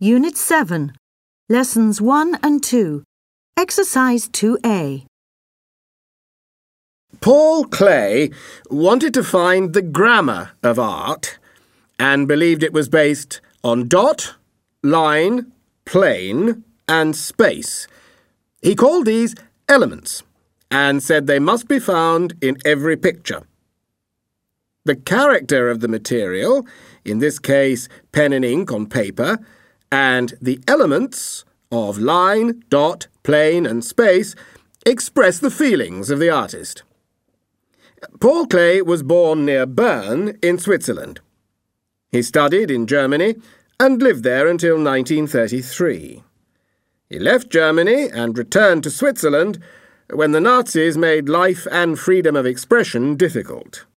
Unit 7, Lessons 1 and 2, Exercise 2A. Paul Klee wanted to find the grammar of art and believed it was based on dot, line, plane, and space. He called these elements and said they must be found in every picture. The character of the material, in this case pen and ink on paper, and the elements of line, dot, plane, and space express the feelings of the artist. Paul Klee was born near Bern in Switzerland. He studied in Germany and lived there until 1933. He left Germany and returned to Switzerland when the Nazis made life and freedom of expression difficult.